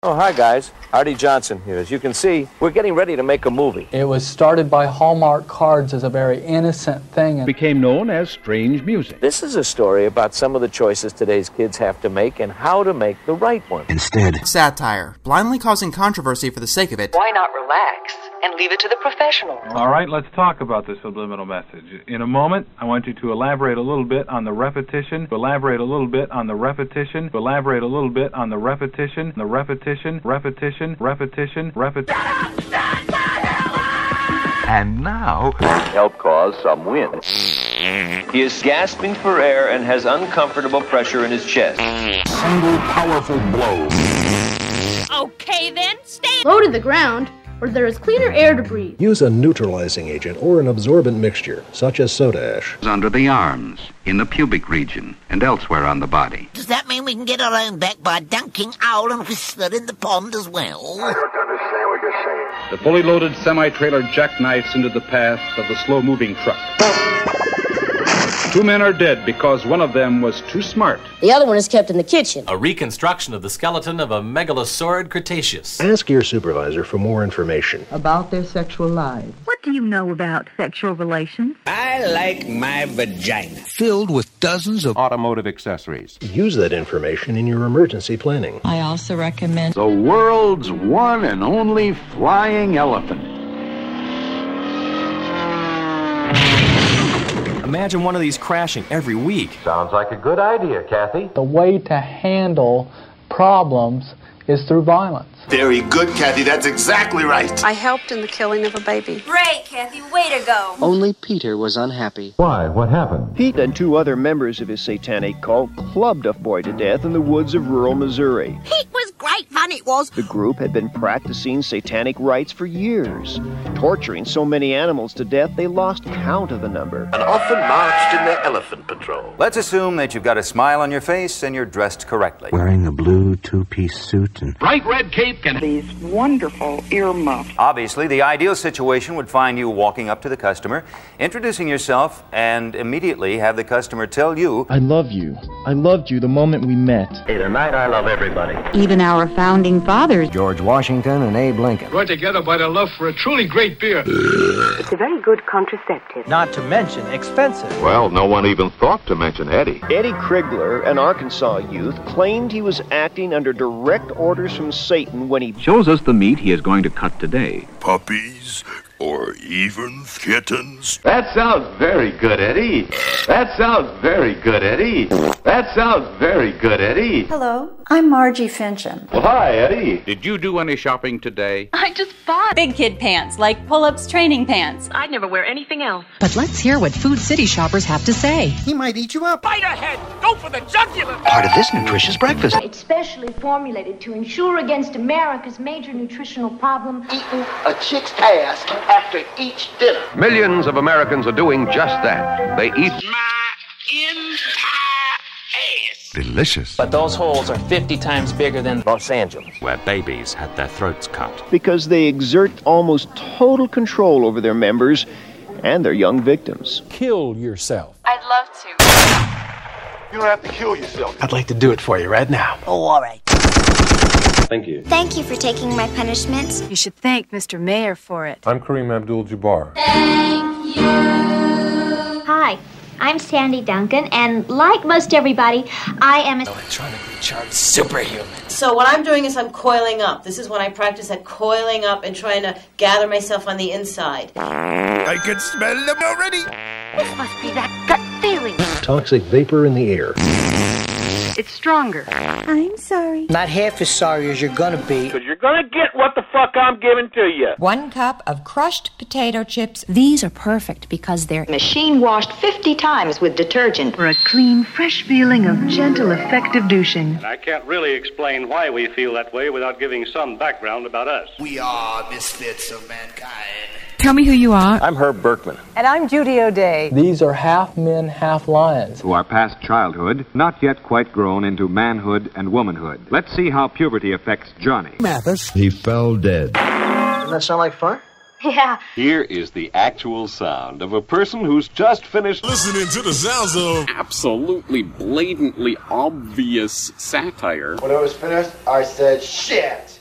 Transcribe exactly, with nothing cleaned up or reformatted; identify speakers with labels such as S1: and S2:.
S1: Oh, hi, guys. Artie Johnson here. As you can see, we're getting ready to make a movie.
S2: It was started by Hallmark Cards as a very innocent thing.
S3: It became known as strange music.
S1: This is a story about some of the choices today's kids have to make and how to make the right one.
S4: Instead,
S5: satire, blindly causing controversy for the sake of it.
S6: Why not relax and leave it to the professionals?
S7: All right, let's talk about the subliminal message. In a moment, I want you to elaborate a little bit on the repetition, elaborate a little bit on the repetition, elaborate a little bit on the repetition, the repetition, repetition, repetition, repetition.
S4: and now,
S1: Help cause some wind. He is gasping for air and has uncomfortable pressure in his chest.
S4: single powerful blow.
S8: Okay, then, stay
S9: low to the ground, where there is cleaner air to breathe.
S10: Use a neutralizing agent or an absorbent mixture, such as soda ash.
S11: Under the arms, in the pubic region, and elsewhere on the body.
S12: Does that mean we can get our own back by dunking Owl and Whistler in the pond as well?
S13: I don't understand what you're saying.
S11: The fully loaded semi-trailer jackknifes into the path of the slow-moving truck. Two men are dead because one of them was too smart.
S9: The other one is kept in the kitchen.
S14: A reconstruction of the skeleton of a megalosaurid Cretaceous.
S10: Ask your supervisor for more information
S15: about their sexual lives.
S16: What do you know about sexual relations?
S17: I like my vagina
S4: filled with dozens of
S3: automotive accessories.
S10: Use that information in your emergency planning.
S15: I also recommend
S11: the world's one and only flying elephant.
S14: Imagine one of these crashing every week.
S1: Sounds like a good idea, Kathy.
S2: The way to handle problems is through violence.
S13: Very good, Kathy. That's exactly right.
S8: I helped in the killing of a baby. Great, Kathy. Way to go.
S5: Only Peter was unhappy.
S3: Why? What happened?
S18: Pete and two other members of his satanic cult clubbed a boy to death in the woods of rural Missouri.
S12: It was great fun, it was.
S18: The group had been practicing satanic rites for years, torturing so many animals to death they lost count of the number.
S13: And often marched in their elephant patrol.
S19: Let's assume that you've got a smile on your face and you're dressed correctly.
S4: Wearing a blue two-piece suit and
S11: bright red cape and
S16: these wonderful earmuffs.
S19: Obviously, the ideal situation would find you walking up to the customer, introducing yourself, and immediately have the customer tell you,
S20: I love you. I loved you the moment we met.
S1: Hey, tonight I love everybody.
S15: Even our founding fathers,
S4: George Washington and Abe Lincoln.
S11: Brought together by their love for a truly great beer.
S16: It's a very good contraceptive.
S1: Not to mention expensive.
S13: Well, no one even thought to mention Eddie.
S18: Eddie Krigler, an Arkansas youth, claimed he was acting under direct orders from Satan when he
S11: shows us the meat he is going to cut today.
S13: Puppies or even kittens.
S11: That sounds very good, Eddie. That sounds very good, Eddie. That sounds very good, Eddie.
S16: Hello, I'm Margie Fincham.
S11: Well, hi, Eddie. Did you do any shopping today?
S8: I just bought big kid pants, like pull-ups training pants.
S6: I'd never wear anything else.
S15: But let's hear what Food City shoppers have to say.
S4: He might eat you up.
S17: Bite ahead! Go for the jugular!
S4: Part of this nutritious breakfast.
S9: It's specially formulated to ensure against America's major nutritional problem.
S17: Eating a chick's ass after each dinner.
S11: Millions of Americans are doing just that. They eat
S17: my entire ass.
S4: Delicious.
S1: But those holes are fifty times bigger than Los Angeles,
S3: where babies had their throats cut.
S18: Because they exert almost total control over their members and their young victims.
S20: Kill yourself.
S8: I'd love to.
S13: You don't have to kill yourself.
S4: I'd like to do it for you right now.
S12: Oh, all right.
S3: Thank you.
S9: Thank you for taking my punishments.
S8: You should thank Mister Mayor for it.
S3: I'm Kareem Abdul-Jabbar.
S9: Thank you. Hi, I'm Sandy Duncan, and like most everybody, I am
S14: Electronically charged superhuman.
S6: So what I'm doing is I'm coiling up. This is when I practice at coiling up and trying to gather myself on the inside.
S13: I can smell them already.
S16: This must be that gut feeling.
S10: Toxic vapor in the air.
S16: It's stronger.
S15: I'm sorry.
S12: Not half as sorry as you're gonna be.
S17: Because you're gonna get what the fuck I'm giving to you.
S15: One cup of crushed potato chips. These are perfect because they're
S16: Machine washed fifty times with detergent for a clean, fresh feeling of gentle, effective douching.
S11: And I can't really explain why we feel that way without giving some background about us.
S17: We are misfits of mankind.
S15: Tell me who you are.
S1: I'm Herb Berkman.
S6: And I'm Judy O'Day.
S2: These are half men, half lions.
S11: Who are past childhood, not yet quite grown into manhood and womanhood. Let's see how puberty affects Johnny.
S4: Mathis.
S10: He fell dead.
S12: Doesn't that sound like fun?
S9: Yeah.
S11: Here is the actual sound of a person who's just finished
S13: listening to the sounds of
S21: absolutely blatantly obvious satire.
S17: When I was finished, I said, shit!